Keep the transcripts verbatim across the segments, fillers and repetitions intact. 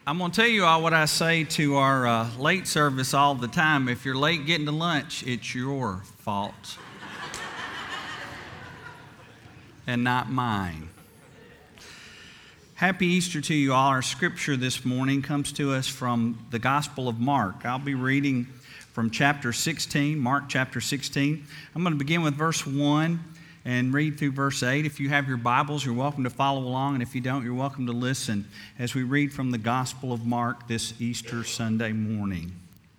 I'm going to tell you all what I say to our uh, late service all the time. If you're late getting to lunch, it's your fault and not mine. Happy Easter to you all. Our scripture this morning comes to us from the Gospel of Mark. I'll be reading from chapter sixteen, Mark chapter sixteen. I'm going to begin with verse one and read through verse eight. If you have your Bibles, you're welcome to follow along, and if you don't, you're welcome to listen as we read from the Gospel of Mark this Easter Sunday morning.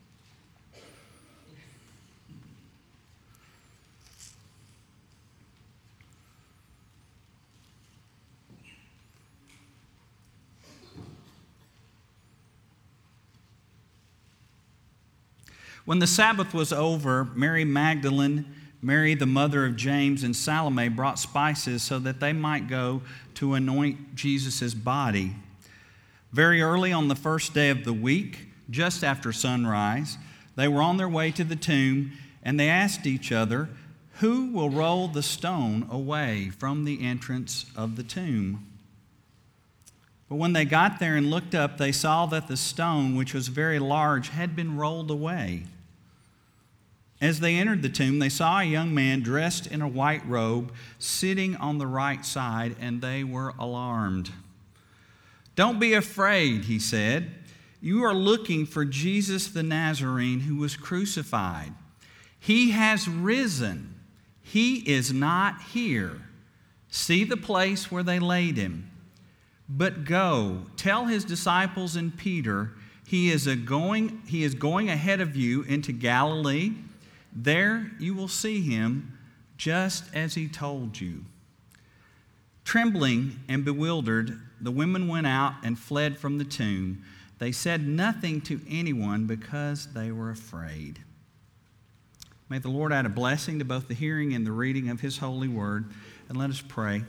When the Sabbath was over, Mary Magdalene, Mary, the mother of James, and Salome brought spices so that they might go to anoint Jesus' body. Very early on the first day of the week, just after sunrise, they were on their way to the tomb, and they asked each other, "Who will roll the stone away from the entrance of the tomb?" But when they got there and looked up, they saw that the stone, which was very large, had been rolled away. As they entered the tomb, they saw a young man dressed in a white robe sitting on the right side, and they were alarmed. "Don't be afraid," he said. "You are looking for Jesus the Nazarene who was crucified. He has risen. He is not here. See the place where they laid him. But go, tell his disciples and Peter, he is, a going, he is going ahead of you into Galilee. There you will see him just as he told you." Trembling and bewildered, the women went out and fled from the tomb. They said nothing to anyone because they were afraid. May the Lord add a blessing to both the hearing and the reading of his holy word. And let us pray.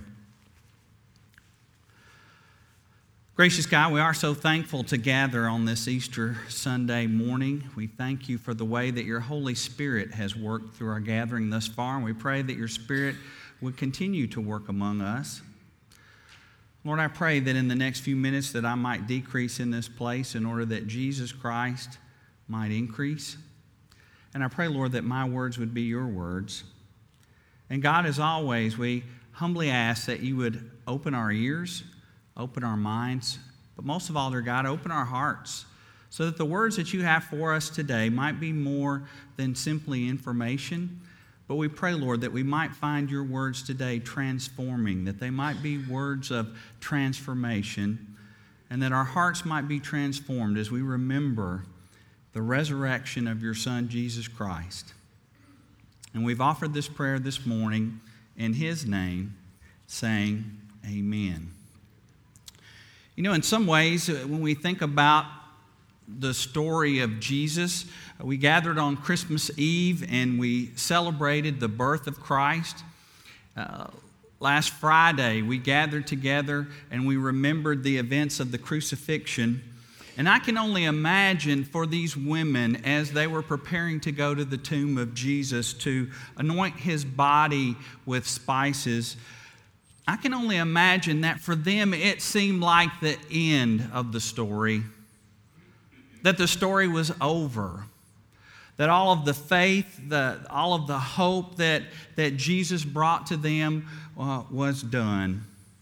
Gracious God, we are so thankful to gather on this Easter Sunday morning. We thank you for the way that your Holy Spirit has worked through our gathering thus far, and we pray that your Spirit would continue to work among us. Lord, I pray that in the next few minutes that I might decrease in this place in order that Jesus Christ might increase. And I pray, Lord, that my words would be your words. And God, as always, we humbly ask that you would open our ears, open our minds, but most of all, dear God, open our hearts so that the words that you have for us today might be more than simply information. But we pray, Lord, that we might find your words today transforming, that they might be words of transformation, and that our hearts might be transformed as we remember the resurrection of your Son, Jesus Christ. And we've offered this prayer this morning in his name, saying, Amen. You know, in some ways, when we think about the story of Jesus, we gathered on Christmas Eve and we celebrated the birth of Christ. Uh, last Friday, we gathered together and we remembered the events of the crucifixion. And I can only imagine for these women as they were preparing to go to the tomb of Jesus to anoint his body with spices, I can only imagine that for them it seemed like the end of the story, that the story was over, that all of the faith, the, all of the hope that, that Jesus brought to them uh, was done.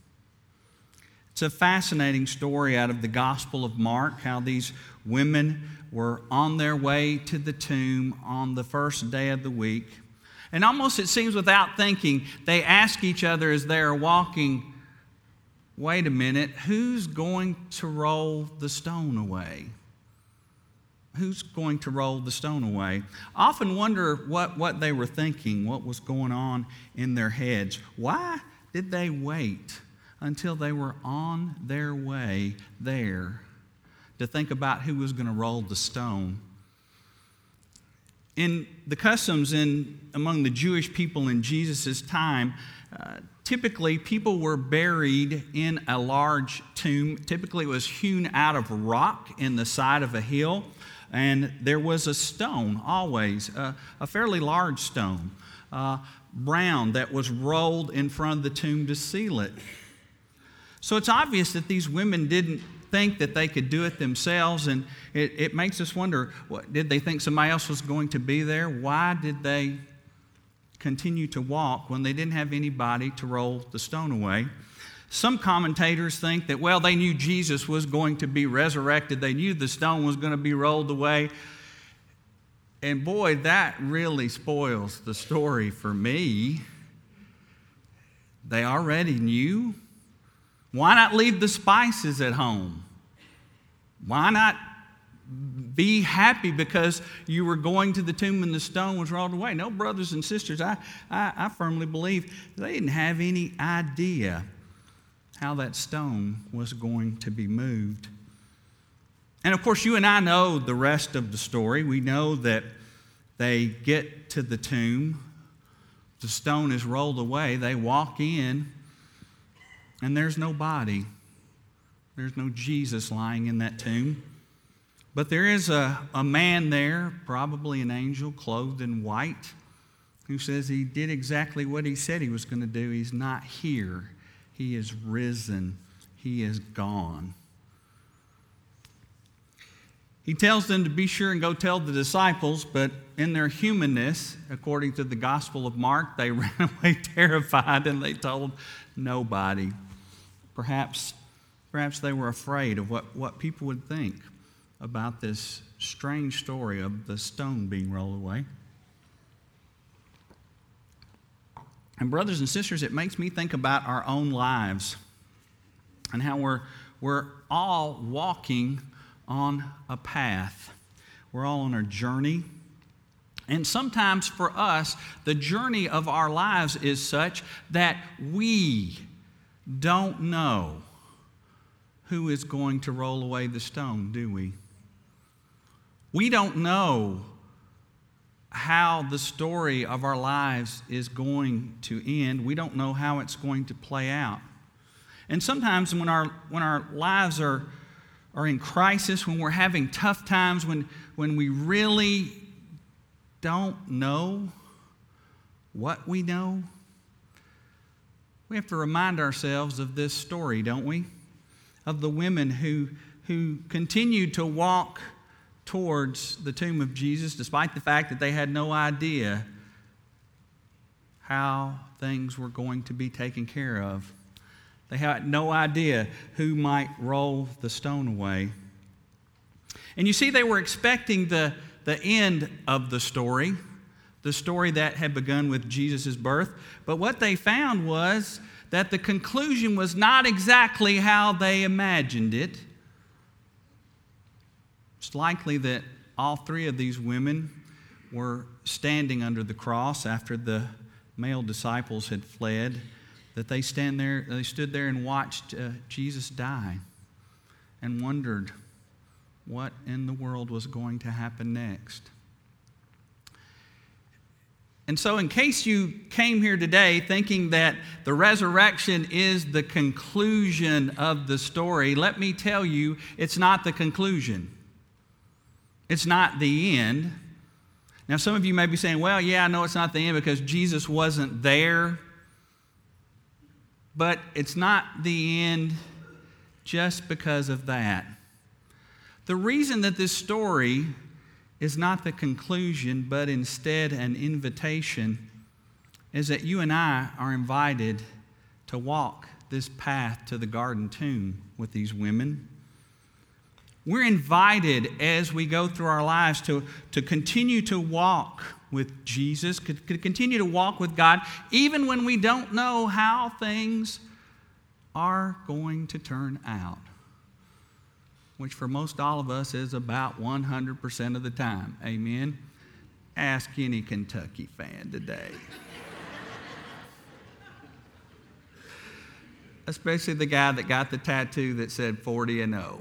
It's a fascinating story out of the Gospel of Mark, how these women were on their way to the tomb on the first day of the week. And almost it seems without thinking, they ask each other as they are walking, wait a minute, who's going to roll the stone away? Who's going to roll the stone away? I often wonder what, what they were thinking, what was going on in their heads. Why did they wait until they were on their way there to think about who was going to roll the stone? In the customs in among the Jewish people in Jesus' time, uh, typically people were buried in a large tomb. Typically it was hewn out of rock in the side of a hill, and there was a stone always, uh, a fairly large stone, uh, brown, that was rolled in front of the tomb to seal it. So it's obvious that these women didn't think that they could do it themselves, and it, it makes us wonder, what, did they think somebody else was going to be there? Why did they continue to walk when they didn't have anybody to roll the stone away? Some commentators think that, well, they knew Jesus was going to be resurrected. They knew the stone was going to be rolled away. And boy, that really spoils the story for me. They already knew. Why not leave the spices at home? Why not be happy because you were going to the tomb and the stone was rolled away? No, brothers and sisters, I, I, I firmly believe they didn't have any idea how that stone was going to be moved. And of course, you and I know the rest of the story. We know that they get to the tomb, the stone is rolled away, they walk in, and there's no body. There's no Jesus lying in that tomb. But there is a, a man there, probably an angel, clothed in white, who says he did exactly what he said he was going to do. He's not here. He is risen. He is gone. He tells them to be sure and go tell the disciples, but in their humanness, according to the Gospel of Mark, they ran away terrified and they told nobody. Perhaps, perhaps they were afraid of what, what people would think about this strange story of the stone being rolled away. And brothers and sisters, it makes me think about our own lives and how we're, we're all walking on a path. We're all on a journey. And sometimes for us, the journey of our lives is such that we don't know who is going to roll away the stone, do we? We don't know how the story of our lives is going to end. We don't know how it's going to play out. And sometimes when our when our lives are, are in crisis, when we're having tough times, when, when we really don't know what we know, we have to remind ourselves of this story, don't we? Of the women who, who continued to walk towards the tomb of Jesus, despite the fact that they had no idea how things were going to be taken care of. They had no idea who might roll the stone away. And you see, they were expecting the, the end of the story, the story that had begun with Jesus' birth. But what they found was that the conclusion was not exactly how they imagined it. It's likely that all three of these women were standing under the cross after the male disciples had fled, that they stand there, they stood there and watched uh, Jesus die and wondered what in the world was going to happen next. And so in case you came here today thinking that the resurrection is the conclusion of the story, let me tell you, it's not the conclusion. It's not the end. Now, some of you may be saying, well, yeah, I know it's not the end because Jesus wasn't there. But it's not the end just because of that. The reason that this story is not the conclusion, but instead an invitation, is that you and I are invited to walk this path to the garden tomb with these women. We're invited as we go through our lives to, to continue to walk with Jesus, to continue to walk with God, even when we don't know how things are going to turn out, which for most all of us is about one hundred percent of the time. Amen? Ask any Kentucky fan today. Especially the guy that got the tattoo that said forty and oh.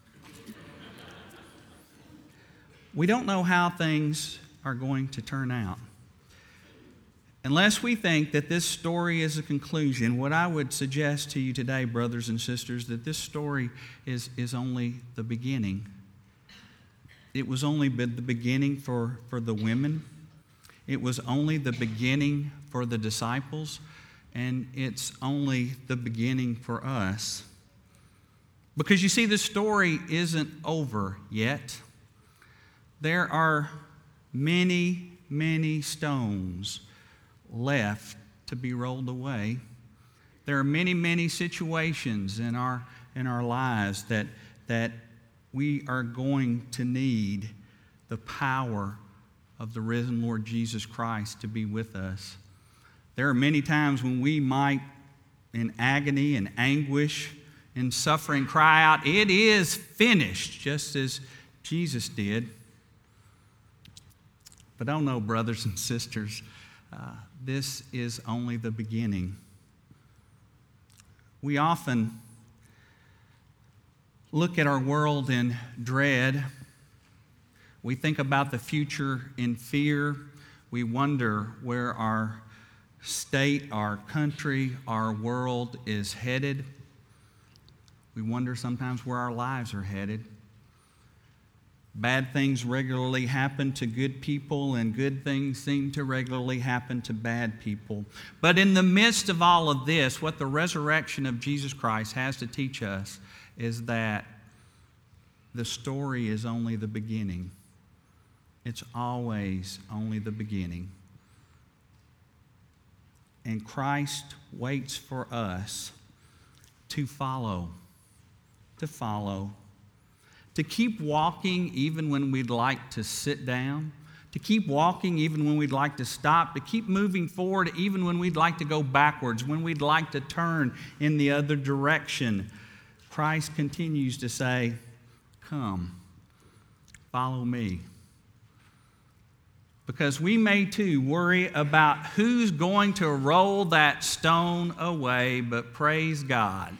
We don't know how things are going to turn out. Unless we think that this story is a conclusion, what I would suggest to you today, brothers and sisters, that this story is, is only the beginning. It was only the beginning for, for the women. It was only the beginning for the disciples. And it's only the beginning for us. Because you see, the story isn't over yet. There are many, many stones left to be rolled away. There are many, many situations in our in our lives that that we are going to need the power of the risen Lord Jesus Christ to be with us. There are many times when we might, in agony and anguish and suffering, cry out, "It is finished," just as Jesus did. But oh no, brothers and sisters, uh, this is only the beginning. We often look at our world in dread. We think about the future in fear. We wonder where our state, our country, our world is headed. We wonder sometimes where our lives are headed. Bad things regularly happen to good people, and good things seem to regularly happen to bad people. But in the midst of all of this, what the resurrection of Jesus Christ has to teach us is that the story is only the beginning. It's always only the beginning. And Christ waits for us to follow, to follow, to keep walking even when we'd like to sit down, to keep walking even when we'd like to stop, to keep moving forward even when we'd like to go backwards, when we'd like to turn in the other direction. Christ continues to say, "Come, follow me." Because we may too worry about who's going to roll that stone away, but praise God,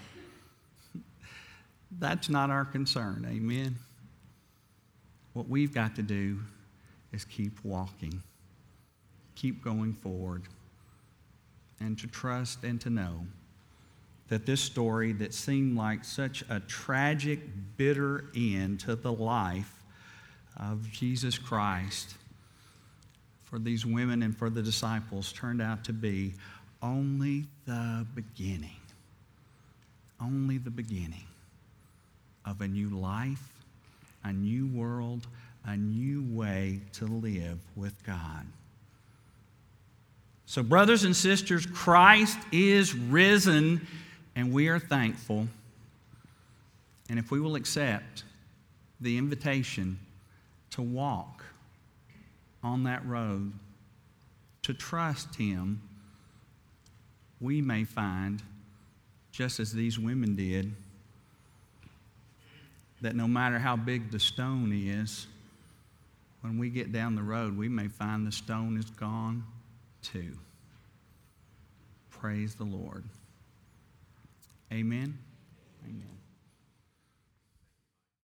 that's not our concern, amen? What we've got to do is keep walking, keep going forward, and to trust and to know that this story that seemed like such a tragic, bitter end to the life of Jesus Christ for these women and for the disciples turned out to be only the beginning, only the beginning of a new life, a new world, a new way to live with God. So, brothers and sisters, Christ is risen, and we are thankful. And if we will accept the invitation to walk on that road, to trust Him, we may find, just as these women did, that no matter how big the stone is, when we get down the road, we may find the stone is gone too. Praise the Lord. Amen. Amen.